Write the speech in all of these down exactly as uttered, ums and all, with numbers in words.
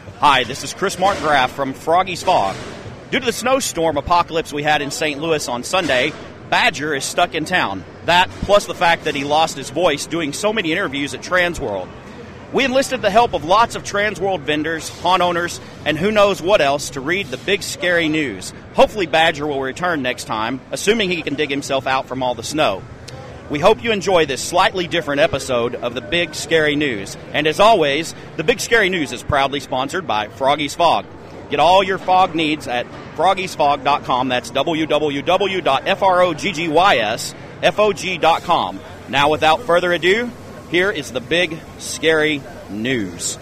Hi, this is Chris Markgraf from Froggy's Fog. Due to the snowstorm apocalypse we had in Saint Louis on Sunday, Badger is stuck in town. That, plus the fact that he lost his voice doing so many interviews at Transworld. We enlisted the help of lots of Transworld vendors, haunt owners, and who knows what else to read the big scary news. Hopefully Badger will return next time, assuming he can dig himself out from all the snow. We hope you enjoy this slightly different episode of the Big Scary News. And as always, the Big Scary News is proudly sponsored by Froggy's Fog. Get all your fog needs at froggies fog dot com. That's w w w dot froggy's fog dot com. Now, without further ado, here is the Big Scary News.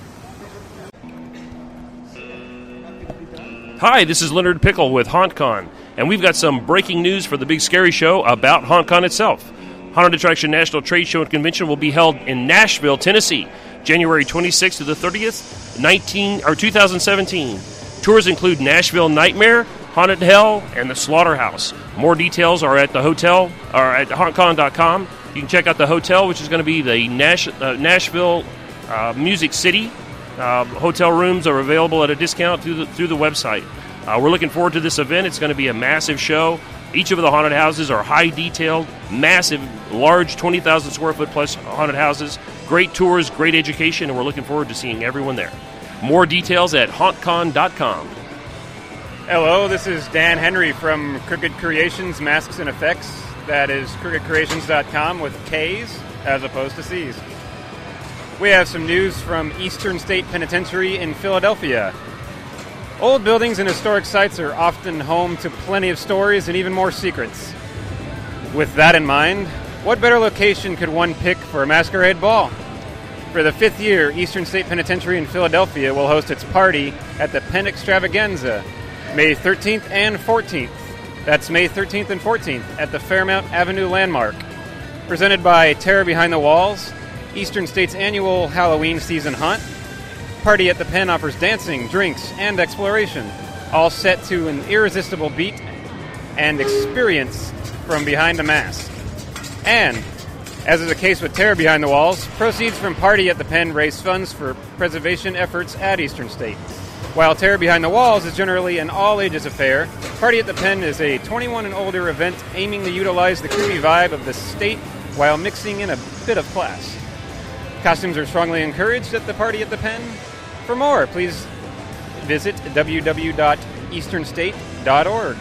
Hi, this is Leonard Pickle with HauntCon, and we've got some breaking news for the Big Scary Show about HauntCon itself. Haunted Attraction National Trade Show and Convention will be held in Nashville, Tennessee, January twenty-sixth to the thirtieth, nineteen or two thousand seventeen. Tours include Nashville Nightmare, Haunted Hell, and the Slaughterhouse. More details are at the hotel or at haunt con dot com. You can check out the hotel, which is going to be the Nash, uh, Nashville uh, Music City. Uh, hotel rooms are available at a discount through the, through the website. Uh, we're looking forward to this event. It's going to be a massive show. Each of the haunted houses are high-detailed, massive, large, twenty thousand square foot plus haunted houses. Great tours, great education, and we're looking forward to seeing everyone there. More details at haunt con dot com. Hello, this is Dan Henry from Crooked Creations Masks and Effects. That is crooked creations dot com with K's as opposed to C's. We have some news from Eastern State Penitentiary in Philadelphia. Old buildings and historic sites are often home to plenty of stories and even more secrets. With that in mind, what better location could one pick for a masquerade ball? For the fifth year, Eastern State Penitentiary in Philadelphia will host its party at the Penn Extravaganza, May thirteenth and fourteenth. That's May thirteenth and fourteenth at the Fairmount Avenue Landmark. Presented by Terror Behind the Walls, Eastern State's annual Halloween season hunt. Party at the Penn offers dancing, drinks, and exploration, all set to an irresistible beat and experience from behind the mask. And, as is the case with Terror Behind the Walls, proceeds from Party at the Penn raise funds for preservation efforts at Eastern State. While Terror Behind the Walls is generally an all-ages affair, Party at the Penn is a twenty-one and older event aiming to utilize the creepy vibe of the state while mixing in a bit of class. Costumes are strongly encouraged at the Party at the Penn. For more, please visit w w w dot eastern state dot org.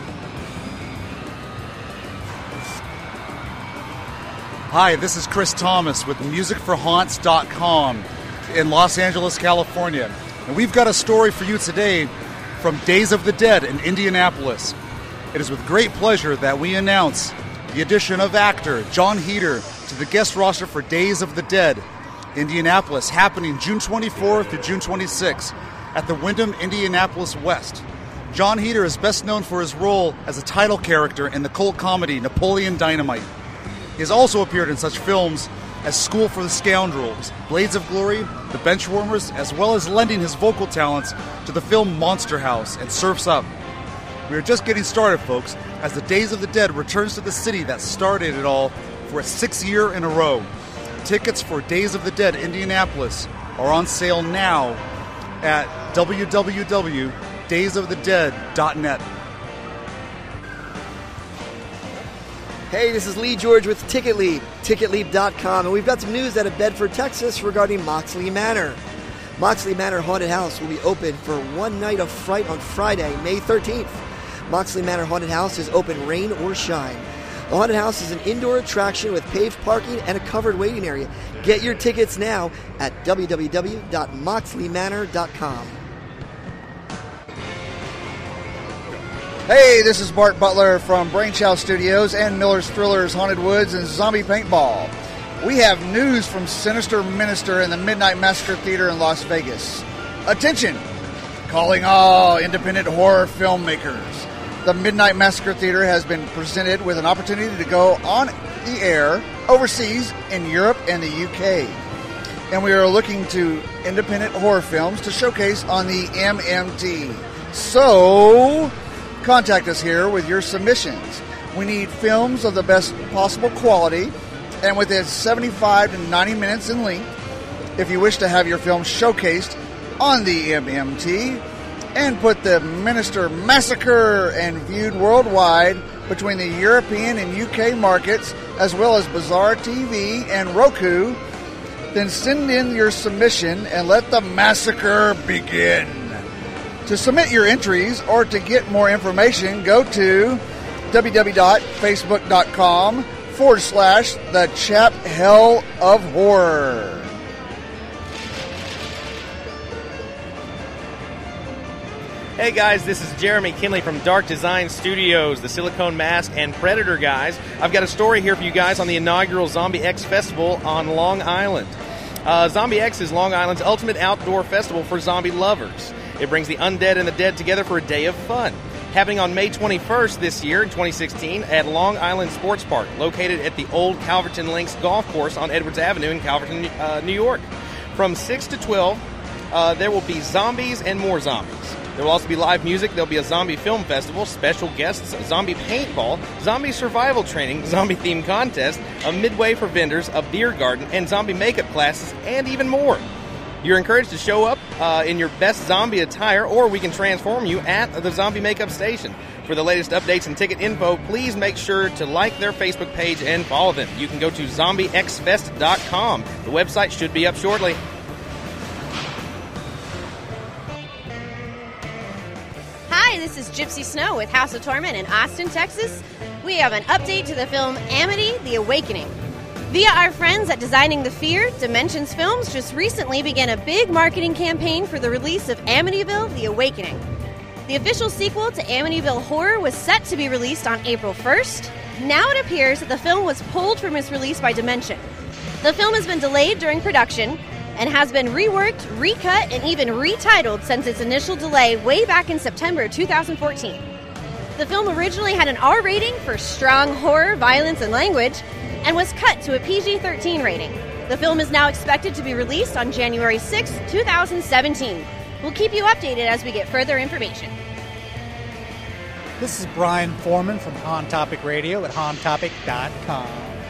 Hi, this is Chris Thomas with music for haunts dot com in Los Angeles, California. And we've got a story for you today from Days of the Dead in Indianapolis. It is with great pleasure that we announce the addition of actor Jon Heder to the guest roster for Days of the Dead, Indianapolis, happening June twenty-fourth to June twenty-sixth at the Wyndham Indianapolis West. Jon Heder is best known for his role as a title character in the cult comedy Napoleon Dynamite. He has also appeared in such films as School for the Scoundrels, Blades of Glory, The Benchwarmers, as well as lending his vocal talents to the film Monster House and Surf's Up. We are just getting started, folks, as the Days of the Dead returns to the city that started it all for a sixth year in a row. Tickets for Days of the Dead Indianapolis are on sale now at w w w dot days of the dead dot net. Hey, this is Lee George with Ticket Lead, ticket lead dot com, and we've got some news out of Bedford, Texas regarding Moxley Manor. Moxley Manor Haunted House will be open for one night of fright on Friday, May thirteenth. Moxley Manor Haunted House is open rain or shine. The Haunted House is an indoor attraction with paved parking and a covered waiting area. Get your tickets now at w w w dot moxley manor dot com. Hey, this is Bart Butler from Brainchild Studios and Miller's Thrillers, Haunted Woods, and Zombie Paintball. We have news from Sinister Minister in the Midnight Massacre Theater in Las Vegas. Attention! Calling all independent horror filmmakers. The Midnight Massacre Theater has been presented with an opportunity to go on the air overseas in Europe and the U K. And we are looking to independent horror films to showcase on the M M T. So, contact us here with your submissions. We need films of the best possible quality and within seventy-five to ninety minutes in length. If you wish to have your film showcased on the M M T and put the Minister Massacre and viewed worldwide between the European and U K markets, as well as Bazaar T V and Roku, then send in your submission and let the massacre begin. To submit your entries or to get more information, go to www.facebook.com forward slash the Chap Hell of Horror. Hey guys, this is Jeremy Kinley from Dark Design Studios, the Silicone Mask and Predator guys. I've got a story here for you guys on the inaugural Zombie X Festival on Long Island. Uh, Zombie X is Long Island's ultimate outdoor festival for zombie lovers. It brings the undead and the dead together for a day of fun. Happening on May twenty-first this year in twenty sixteen at Long Island Sports Park, located at the old Calverton Links Golf Course on Edwards Avenue in Calverton, uh, New York. From six to twelve, uh, there will be zombies and more zombies. There will also be live music, there'll be a zombie film festival, special guests, a zombie paintball, zombie survival training, zombie-themed contest, a midway for vendors, a beer garden, and zombie makeup classes, and even more. You're encouraged to show up uh, in your best zombie attire, or we can transform you at the Zombie Makeup Station. For the latest updates and ticket info, please make sure to like their Facebook page and follow them. You can go to zombie x fest dot com. The website should be up shortly. Hi, this is Gypsy Snow with House of Torment in Austin, Texas. We have an update to the film Amity: The Awakening. Via our friends at Designing the Fear, Dimensions Films just recently began a big marketing campaign for the release of Amityville: The Awakening. The official sequel to Amityville Horror was set to be released on April first. Now it appears that the film was pulled from its release by Dimension. The film has been delayed during production and has been reworked, recut, and even retitled since its initial delay way back in September two thousand fourteen. The film originally had an R rating for strong horror, violence, and language, and was cut to a P G thirteen rating. The film is now expected to be released on January sixth, twenty seventeen. We'll keep you updated as we get further information. This is Brian Foreman from Han Topic Radio at han topic dot com.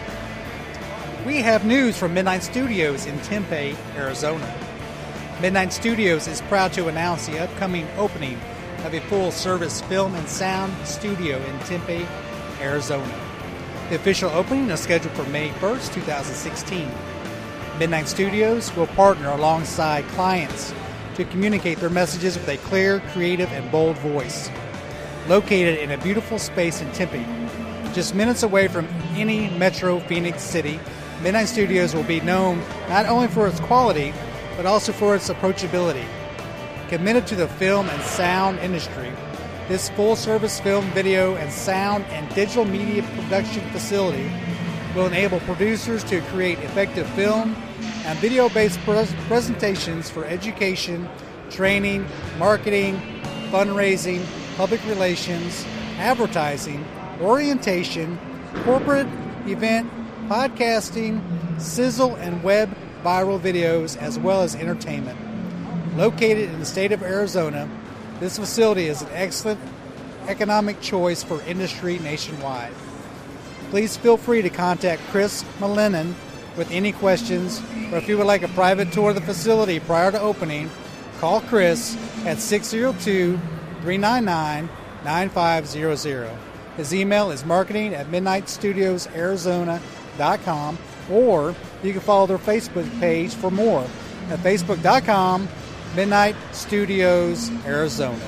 We have news from Midnight Studios in Tempe, Arizona. Midnight Studios is proud to announce the upcoming opening of a full-service film and sound studio in Tempe, Arizona. The official opening is scheduled for May first, twenty sixteen. Midnight Studios will partner alongside clients to communicate their messages with a clear, creative, and bold voice. Located in a beautiful space in Tempe, just minutes away from any metro Phoenix city, Midnight Studios will be known not only for its quality, but also for its approachability. Committed to the film and sound industry, this full-service film, video, and sound and digital media production facility will enable producers to create effective film and video-based pres- presentations for education, training, marketing, fundraising, public relations, advertising, orientation, corporate, event, podcasting, sizzle, and web viral videos, as well as entertainment. Located in the state of Arizona, this facility is an excellent economic choice for industry nationwide. Please feel free to contact Chris Malinan with any questions, or if you would like a private tour of the facility prior to opening, call Chris at six oh two, three nine nine, nine five zero zero. His email is marketing at midnight studios arizona dot com, or you can follow their Facebook page for more at facebook dot com Midnight Studios Arizona.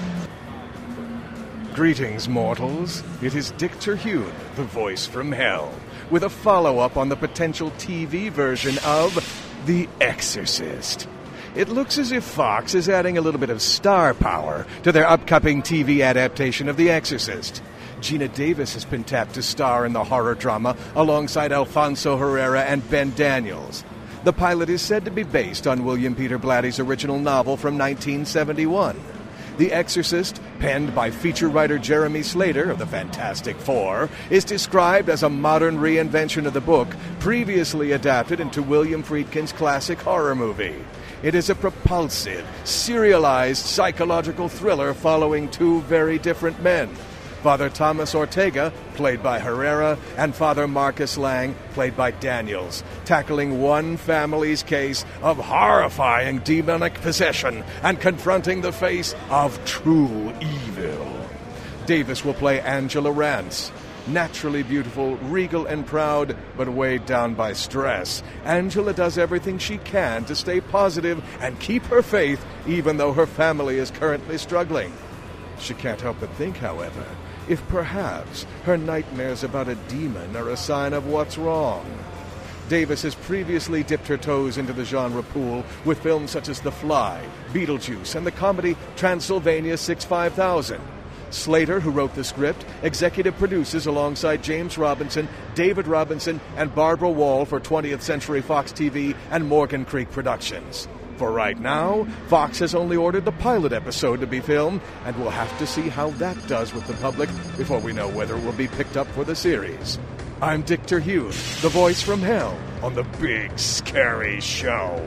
Greetings, mortals. It is Dick Terhune, the voice from hell, with a follow-up on the potential T V version of The Exorcist. It looks as if Fox is adding a little bit of star power to their upcoming T V adaptation of The Exorcist. Gina Davis has been tapped to star in the horror drama alongside Alfonso Herrera and Ben Daniels. The pilot is said to be based on William Peter Blatty's original novel from nineteen seventy-one. The Exorcist, penned by feature writer Jeremy Slater of the Fantastic Four, is described as a modern reinvention of the book previously adapted into William Friedkin's classic horror movie. It is a propulsive, serialized psychological thriller following two very different men. Father Thomas Ortega, played by Herrera, and Father Marcus Lang, played by Daniels, tackling one family's case of horrifying demonic possession and confronting the face of true evil. Davis will play Angela Rance. Naturally beautiful, regal, and proud, but weighed down by stress, Angela does everything she can to stay positive and keep her faith, even though her family is currently struggling. She can't help but think, however, if perhaps her nightmares about a demon are a sign of what's wrong. Davis has previously dipped her toes into the genre pool with films such as The Fly, Beetlejuice, and the comedy Transylvania six five thousand. Slater, who wrote the script, executive produces alongside James Robinson, David Robinson, and Barbara Wall for twentieth Century Fox T V and Morgan Creek Productions. For right now, Fox has only ordered the pilot episode to be filmed, and we'll have to see how that does with the public before we know whether it will be picked up for the series. I'm Dick Terhune, the voice from hell on the Big Scary Show.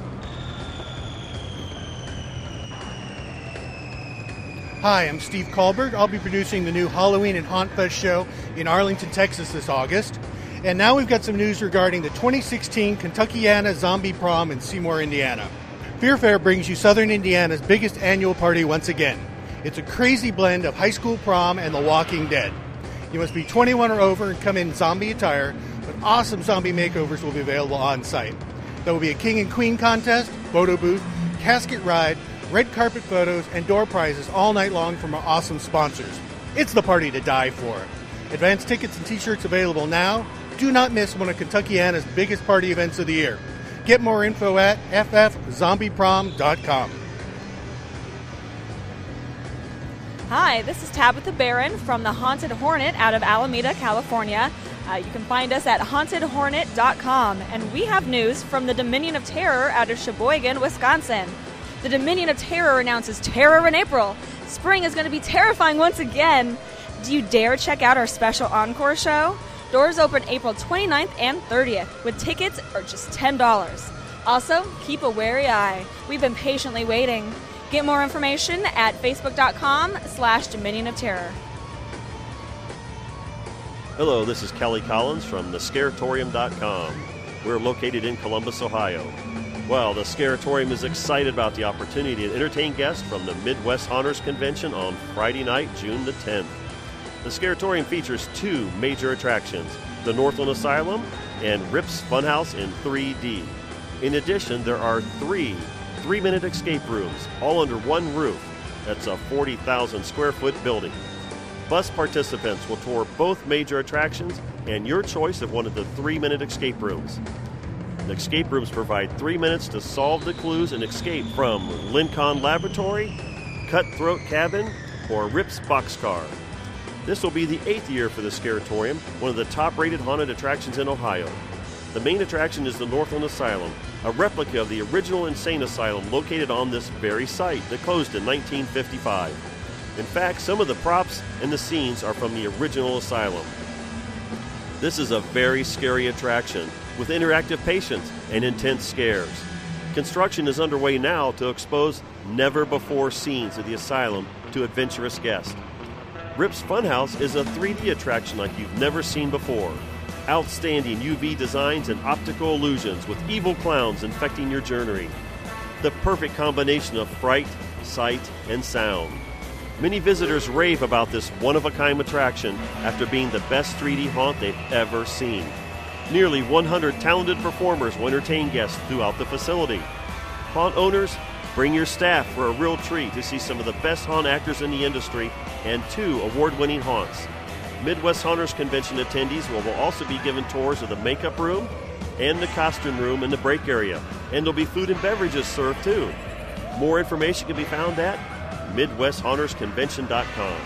Hi, I'm Steve Kahlberg. I'll be producing the new Halloween and Haunt Fest show in Arlington, Texas this August. And now we've got some news regarding the twenty sixteen Kentuckiana Zombie Prom in Seymour, Indiana. Fear Fair brings you Southern Indiana's biggest annual party once again. It's a crazy blend of high school prom and The Walking Dead. You must be twenty-one or over and come in zombie attire, but awesome zombie makeovers will be available on site. There will be a king and queen contest, photo booth, casket ride, red carpet photos, and door prizes all night long from our awesome sponsors. It's the party to die for. Advance tickets and t-shirts available now. Do not miss one of Kentuckiana's biggest party events of the year. Get more info at f f zombie prom dot com. Hi, this is Tabitha Barron from the Haunted Hornet out of Alameda, California. Uh, you can find us at haunted hornet dot com, and we have news from the Dominion of Terror out of Sheboygan, Wisconsin. The Dominion of Terror announces Terror in April. Spring is going to be terrifying once again. Do you dare check out our special encore show? Doors open April twenty-ninth and thirtieth, with tickets are just ten dollars. Also, keep a wary eye. We've been patiently waiting. Get more information at facebook.com slash Dominion of Terror. Hello, this is Kelly Collins from the Scaratorium dot com. We're located in Columbus, Ohio. Well, the Scaratorium is excited about the opportunity to entertain guests from the Midwest Haunters Convention on Friday night, June the tenth. The Scaratorium features two major attractions, the Northland Asylum and Rips Funhouse in three D. In addition, there are three three-minute escape rooms, all under one roof. That's a forty thousand square foot building. Bus participants will tour both major attractions and your choice of one of the three-minute escape rooms. The escape rooms provide three minutes to solve the clues and escape from Lincoln Laboratory, Cutthroat Cabin, or Rips Boxcar. This will be the eighth year for the Scaratorium, one of the top-rated haunted attractions in Ohio. The main attraction is the Northland Asylum, a replica of the original insane asylum located on this very site that closed in nineteen fifty-five. In fact, some of the props and the scenes are from the original asylum. This is a very scary attraction with interactive patients and intense scares. Construction is underway now to expose never-before scenes of the asylum to adventurous guests. Rips Funhouse is a three D attraction like you've never seen before. Outstanding U V designs and optical illusions with evil clowns infecting your journey. The perfect combination of fright, sight, and sound. Many visitors rave about this one-of-a-kind attraction after being the best three D haunt they've ever seen. Nearly one hundred talented performers will entertain guests throughout the facility. Haunt owners, bring your staff for a real treat to see some of the best haunt actors in the industry and two award-winning haunts. Midwest Haunters Convention attendees will also be given tours of the makeup room and the costume room in the break area, and there'll be food and beverages served too. More information can be found at midwest haunters convention dot com.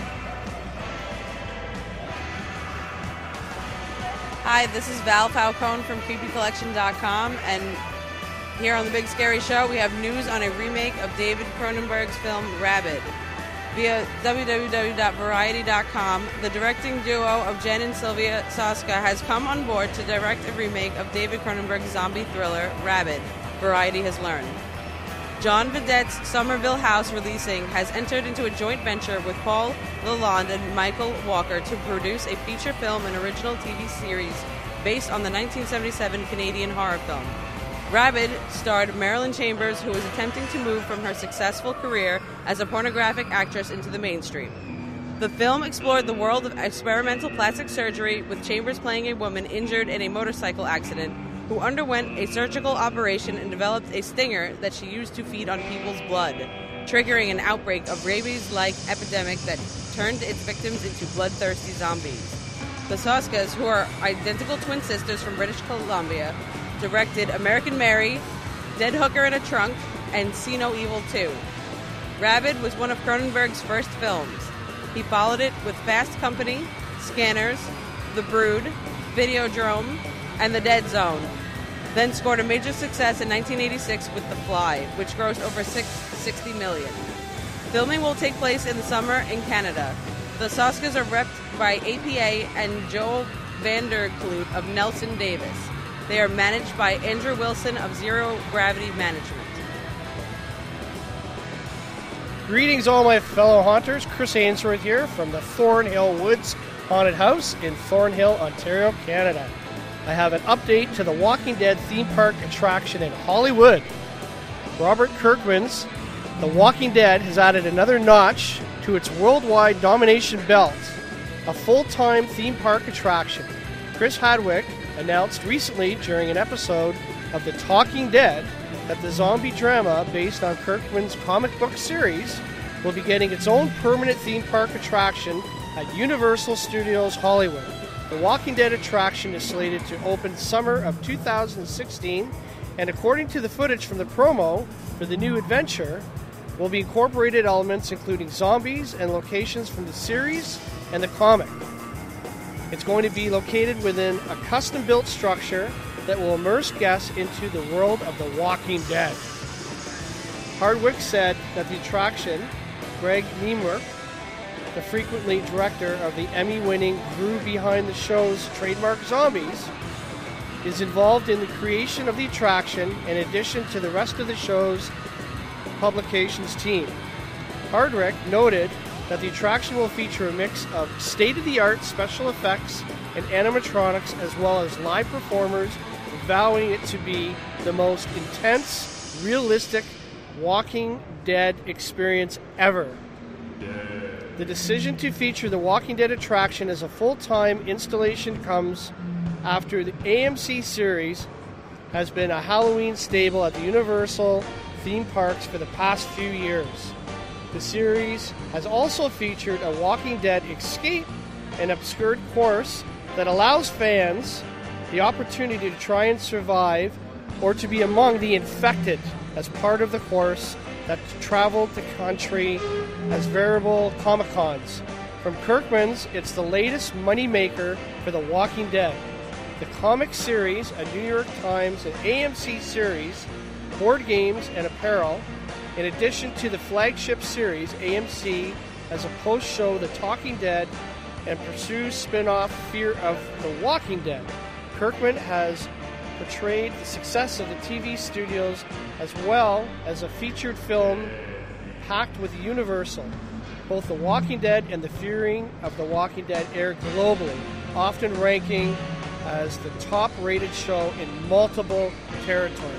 Hi, this is Val Falcone from creepy collection dot com, and here on the Big Scary Show we have news on a remake of David Cronenberg's film Rabid. Via w w w dot variety dot com, the directing duo of Jen and Sylvia Soska has come on board to direct a remake of David Cronenberg's zombie thriller Rabid, Variety has learned. John Vedette's Somerville House releasing has entered into a joint venture with Paul Lalonde and Michael Walker to produce a feature film and original T V series based on the nineteen seventy-seven Canadian horror film. Rabid starred Marilyn Chambers, who was attempting to move from her successful career as a pornographic actress into the mainstream. The film explored the world of experimental plastic surgery, with Chambers playing a woman injured in a motorcycle accident who underwent a surgical operation and developed a stinger that she used to feed on people's blood, triggering an outbreak of rabies-like epidemic that turned its victims into bloodthirsty zombies. The Soskas, who are identical twin sisters from British Columbia, directed American Mary, Dead Hooker in a Trunk, and See No Evil two. Rabid was one of Cronenberg's first films. He followed it with Fast Company, Scanners, The Brood, Videodrome, and The Dead Zone, then scored a major success in nineteen eighty-six with The Fly, which grossed over sixty million dollars. Filming will take place in the summer in Canada. The Soskas are repped by A P A and Joel Vanderkloot of Nelson Davis. They are managed by Andrew Wilson of Zero Gravity Management. Greetings, all my fellow haunters. Chris Ainsworth here from the Thornhill Woods Haunted House in Thornhill, Ontario, Canada. I have an update to the Walking Dead theme park attraction in Hollywood. Robert Kirkman's The Walking Dead has added another notch to its worldwide domination belt, a full-time theme park attraction. Chris Hadwick announced recently during an episode of The Talking Dead that the zombie drama based on Kirkman's comic book series will be getting its own permanent theme park attraction at Universal Studios Hollywood. The Walking Dead attraction is slated to open summer of two thousand sixteen, and according to the footage from the promo for the new adventure, will be incorporated elements including zombies and locations from the series and the comic. It's going to be located within a custom-built structure that will immerse guests into the world of The Walking Dead. Hardwick said that the attraction, Greg Niemwerk, the frequently director of the Emmy-winning Grew Behind the Show's trademark Zombies, is involved in the creation of the attraction in addition to the rest of the show's publications team. Hardwick noted that the attraction will feature a mix of state-of-the-art special effects and animatronics as well as live performers, vowing it to be the most intense, realistic Walking Dead experience ever. The decision to feature the Walking Dead attraction as a full-time installation comes after the A M C series has been a Halloween staple at the Universal theme parks for the past few years. The series has also featured a Walking Dead escape and obscured course that allows fans the opportunity to try and survive or to be among the infected as part of the course that traveled the country as variable Comic-Cons. From Kirkman's, it's the latest moneymaker for The Walking Dead. The comic series, a New York Times and A M C series, board games, and apparel. In addition to the flagship series, A M C has a post-show The Talking Dead and pursues spin-off Fear of the Walking Dead. Kirkman has portrayed the success of the T V studios as well as a featured film packed with Universal. Both The Walking Dead and The Fearing of the Walking Dead air globally, often ranking as the top-rated show in multiple territories.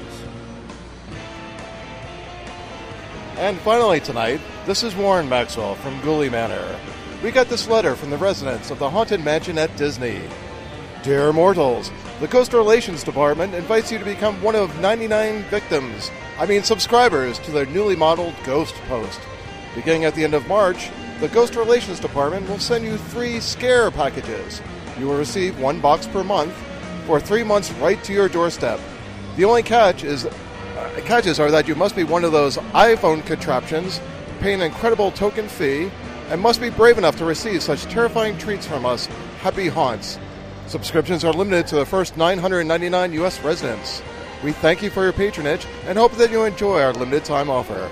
And finally tonight, this is Warren Maxwell from Ghoulie Manor. We got this letter from the residents of the Haunted Mansion at Disney. Dear mortals, the Ghost Relations Department invites you to become one of ninety-nine victims, I mean subscribers, to their newly modeled Ghost Post. Beginning at the end of March, the Ghost Relations Department will send you three scare packages. You will receive one box per month for three months right to your doorstep. The only catch is uh, catches are that you must be one of those iPhone contraptions, pay an incredible token fee, and must be brave enough to receive such terrifying treats from us. Happy haunts. Subscriptions are limited to the first nine hundred ninety-nine U S residents. We thank you for your patronage and hope that you enjoy our limited time offer.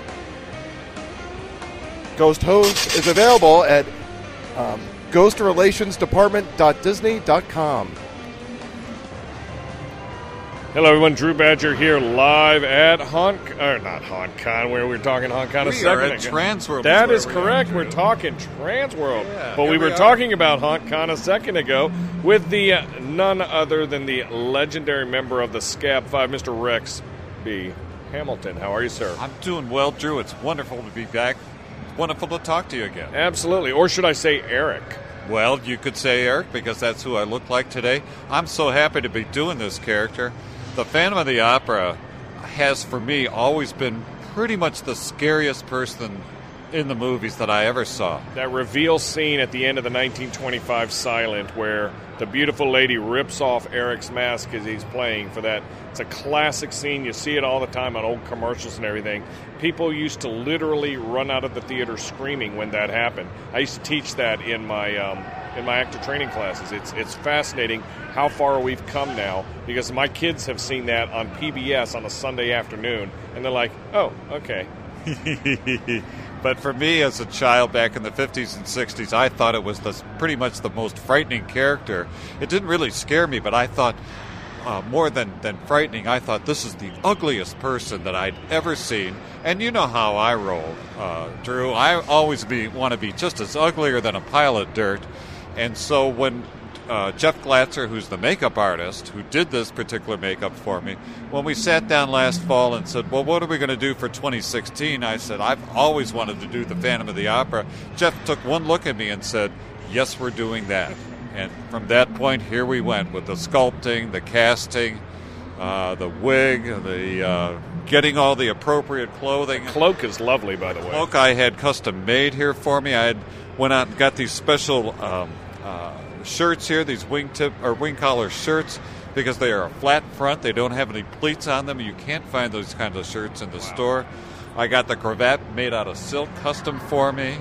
Ghost Host is available at um, ghost relations department dot disney dot com. Hello, everyone. Drew Badger here, live at Haunt, or not HauntCon, where we were talking HauntCon a we second are at ago. Transworld. That is we correct. Are. We're talking Transworld. Yeah, but we were we talking about HauntCon a second ago with the uh, none other than the legendary member of the Scab Five, Mister Rex B. Hamilton. How are you, sir? I'm doing well, Drew. It's wonderful to be back. It's wonderful to talk to you again. Absolutely. Or should I say Eric? Well, you could say Eric because that's who I look like today. I'm so happy to be doing this character. The Phantom of the Opera has, for me, always been pretty much the scariest person in the movies that I ever saw. That reveal scene at the end of the nineteen twenty-five Silent where the beautiful lady rips off Eric's mask as he's playing for that. It's a classic scene. You see it all the time on old commercials and everything. People used to literally run out of the theater screaming when that happened. I used to teach that in my um, in my actor training classes. It's it's fascinating how far we've come now because my kids have seen that on P B S on a Sunday afternoon, and they're like, oh, okay. But for me, as a child back in the fifties and sixties, I thought it was the, pretty much the most frightening character. It didn't really scare me, but I thought, uh, more than, than frightening, I thought this is the ugliest person that I'd ever seen. And you know how I roll, uh, Drew. I always be, want to be just as uglier than a pile of dirt. And so when uh, Jeff Glatzer, who's the makeup artist, who did this particular makeup for me, when we sat down last fall and said, well, what are we going to do for twenty sixteen? I said, I've always wanted to do the Phantom of the Opera. Jeff took one look at me and said, yes, we're doing that. And from that point, here we went with the sculpting, the casting, uh, the wig, the uh, getting all the appropriate clothing. The cloak is lovely, by the, the way. Cloak I had custom made here for me. I had went out and got these special um, uh, shirts here, these wing tip or wing collar shirts, because they are a flat front. They don't have any pleats on them. You can't find those kinds of shirts in the wow. store. I got the cravat made out of silk, custom for me,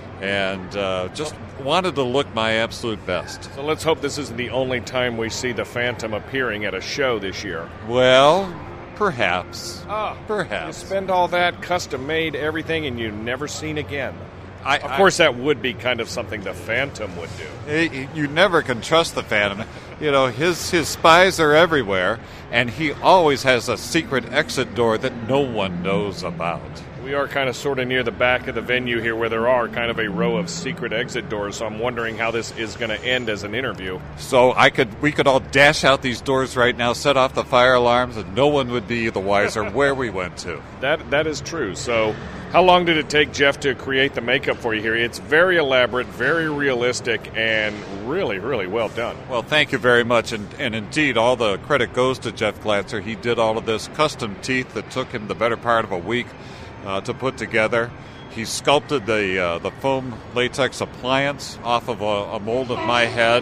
and uh, just wanted to look my absolute best. So let's hope this isn't the only time we see the Phantom appearing at a show this year. Well, perhaps. Ah, perhaps. You spend all that custom-made everything and you're never seen again. I, of course, I, that would be kind of something the Phantom would do. You never can trust the Phantom. You know, his his spies are everywhere, and he always has a secret exit door that no one knows about. We are kind of sort of near the back of the venue here where there are kind of a row of secret exit doors, so I'm wondering how this is going to end as an interview. So I could, we could all dash out these doors right now, set off the fire alarms, and no one would be the wiser where we went to. That That is true. So how long did it take Jeff to create the makeup for you here? It's very elaborate, very realistic, and really, really well done. Well, thank you very much. And, and indeed, all the credit goes to Jeff Glatzer. He did all of this custom teeth that took him the better part of a week uh, to put together. He sculpted the uh, the foam latex appliance off of a, a mold of my head.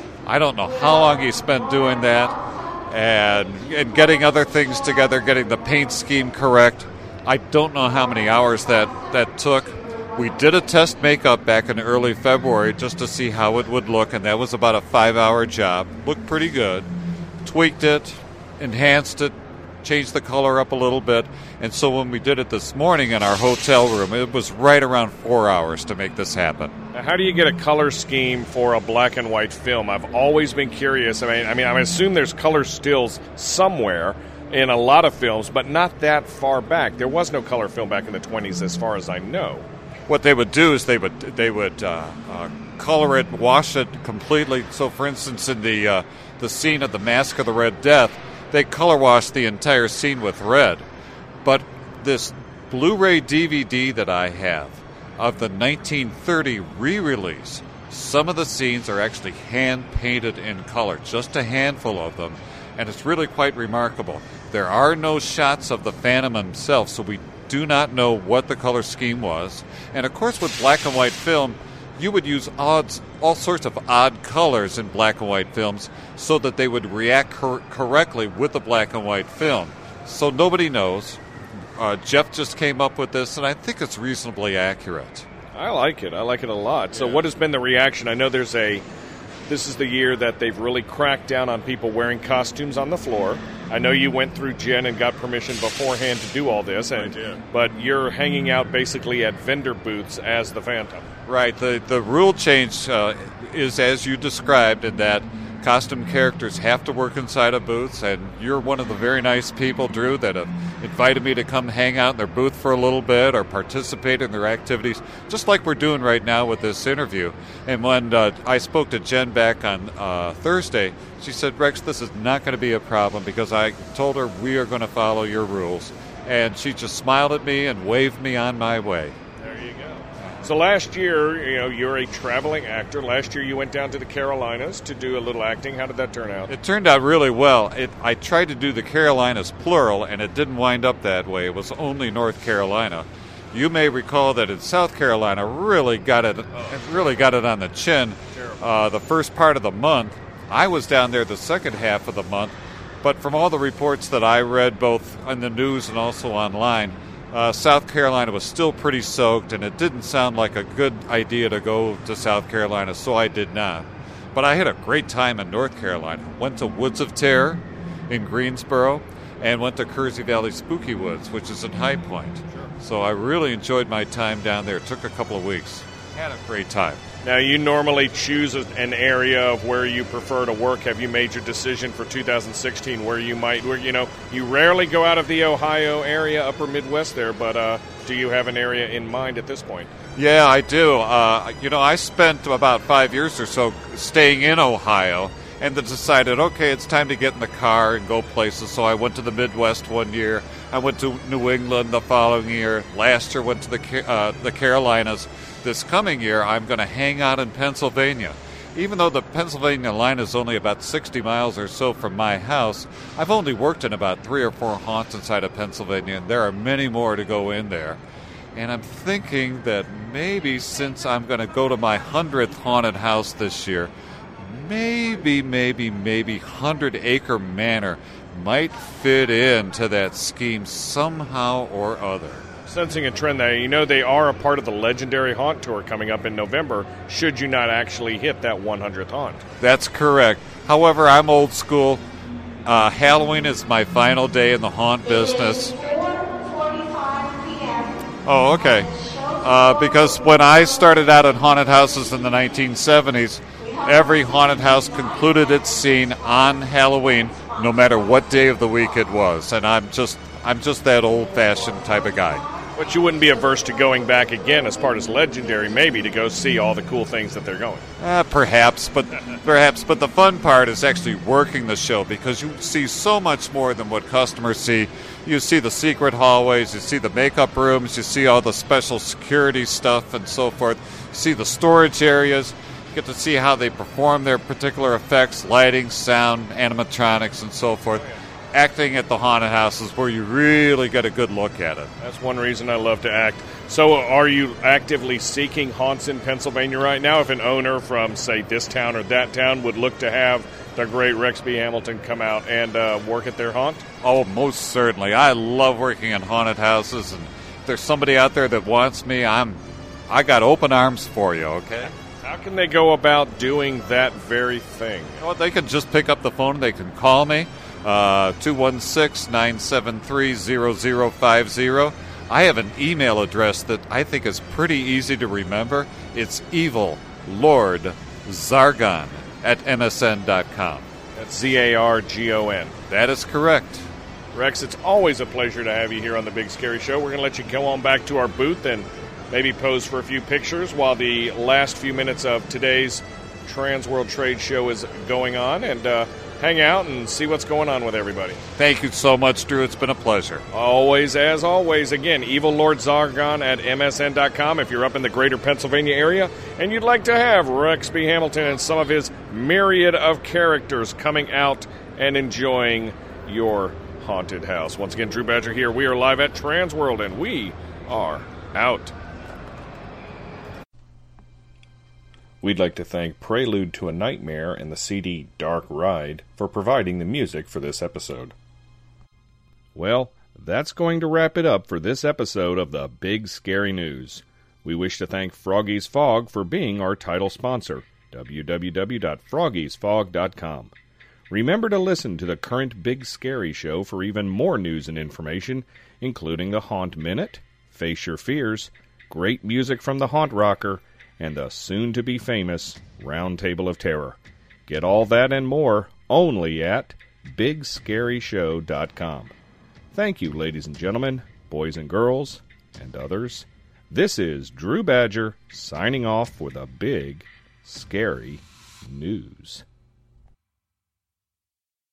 I don't know how long he spent doing that and, and getting other things together, getting the paint scheme correct. I don't know how many hours that, that took. We did a test makeup back in early February just to see how it would look, and that was about a five-hour job. Looked pretty good. Tweaked it, enhanced it, changed the color up a little bit, and so when we did it this morning in our hotel room, it was right around four hours to make this happen. Now, how do you get a color scheme for a black and white film? I've always been curious. I mean, I mean, I assume there's color stills somewhere in a lot of films, but not that far back. There was no color film back in the twenties, as far as I know. What they would do is they would they would uh, uh, color it, wash it completely. So, for instance, in the uh, the scene of the Mask of the Red Death, they color washed the entire scene with red. But this Blu-ray D V D that I have of the nineteen thirty re-release, some of the scenes are actually hand-painted in color, just a handful of them, and it's really quite remarkable. There are no shots of the Phantom himself, so we do not know what the color scheme was. And of course, with black and white film, you would use odds, all sorts of odd colors in black and white films so that they would react cor- correctly with the black and white film. So nobody knows. Uh, Jeff just came up with this, and I think it's reasonably accurate. I like it. I like it a lot. So what has been the reaction? I know there's a... This is the year that they've really cracked down on people wearing costumes on the floor. I know you went through Jen and got permission beforehand to do all this, and, I did. But you're hanging out basically at vendor booths as the Phantom. Right. The the rule change uh, is as you described, in that Costume characters have to work inside of booths, and you're one of the very nice people, Drew, that have invited me to come hang out in their booth for a little bit or participate in their activities, just like we're doing right now with this interview. And when uh, I spoke to Jen back on uh, Thursday, she said, Rex, this is not going to be a problem because I told her we are going to follow your rules. And she just smiled at me and waved me on my way. There you go. So last year, you know, you're a traveling actor. Last year you went down to the Carolinas to do a little acting. How did that turn out? It turned out really well. It, I tried to do the Carolinas plural, and it didn't wind up that way. It was only North Carolina. You may recall that in South Carolina really got it, really got it on the chin. Uh, the first part of the month, I was down there the second half of the month, but from all the reports that I read, both on the news and also online, Uh, South Carolina was still pretty soaked, and it didn't sound like a good idea to go to South Carolina, so I did not. But I had a great time in North Carolina. Went to Woods of Terror in Greensboro, and went to Kersey Valley Spooky Woods, which is in High Point. So I really enjoyed my time down there. It took a couple of weeks. Had a great time. Now, you normally choose an area of where you prefer to work. Have you made your decision for two thousand sixteen where you might, where you know, you rarely go out of the Ohio area, upper Midwest there, but uh, do you have an area in mind at this point? Yeah, I do. Uh, you know, I spent about five years or so staying in Ohio, and then decided, okay, it's time to get in the car and go places. So I went to the Midwest one year. I went to New England the following year. Last year went to the uh, the Carolinas. This coming year, I'm going to hang out in Pennsylvania. Even though the Pennsylvania line is only about sixty miles or so from my house, I've only worked in about three or four haunts inside of Pennsylvania, and there are many more to go in there. And I'm thinking that maybe since I'm going to go to my hundredth haunted house this year, maybe, maybe, maybe Hundred Acre Manor might fit into that scheme somehow or other. Sensing a trend there, you know they are a part of the Legendary Haunt Tour coming up in November, should you not actually hit that one hundredth haunt. That's correct. However, I'm old school. Uh, Halloween is my final day in the haunt business. Oh, okay. Uh, because when I started out at haunted houses in the nineteen seventies, every haunted house concluded its scene on Halloween, no matter what day of the week it was. And I'm just I'm just that old-fashioned type of guy. But you wouldn't be averse to going back again as part of Legendary, maybe, to go see all the cool things that they're going. Uh, perhaps, but perhaps. But the fun part is actually working the show, because you see so much more than what customers see. You see the secret hallways, you see the makeup rooms, you see all the special security stuff and so forth. You see the storage areas. You get to see how they perform their particular effects, lighting, sound, animatronics, and so forth. Acting at the haunted houses where you really get a good look at it. That's one reason I love to act. So are you actively seeking haunts in Pennsylvania right now? If an owner from, say, this town or that town would look to have the great Rex B. Hamilton come out and uh, work at their haunt? Oh, most certainly. I love working in haunted houses, and if there's somebody out there that wants me, I'm, I got open arms for you, okay? How can they go about doing that very thing? You know what, they can just pick up the phone, they can call me. Uh, two one six, nine seven three, zero zero five zero. I have an email address that I think is pretty easy to remember. It's Evil Lord Zargon at M S N dot com. That's Z A R G O N. That is correct. Rex, it's always a pleasure to have you here on the Big Scary Show. We're going to let you go on back to our booth and maybe pose for a few pictures while the last few minutes of today's Trans World Trade Show is going on, and uh, hang out and see what's going on with everybody. Thank you so much, Drew. It's been a pleasure. Always, as always. Again, Evil Lord Zargon at M S N dot com if you're up in the greater Pennsylvania area and you'd like to have Rex B. Hamilton and some of his myriad of characters coming out and enjoying your haunted house. Once again, Drew Badger here. We are live at Trans World, and we are out. We'd like to thank Prelude to a Nightmare and the C D Dark Ride for providing the music for this episode. Well, that's going to wrap it up for this episode of the Big Scary News. We wish to thank Froggy's Fog for being our title sponsor, w w w dot froggies fog dot com. Remember to listen to the current Big Scary Show for even more news and information, including the Haunt Minute, Face Your Fears, great music from the Haunt Rocker, and the soon-to-be-famous Round Table of Terror. Get all that and more only at big scary show dot com. Thank you, ladies and gentlemen, boys and girls, and others. This is Drew Badger signing off for the Big Scary News.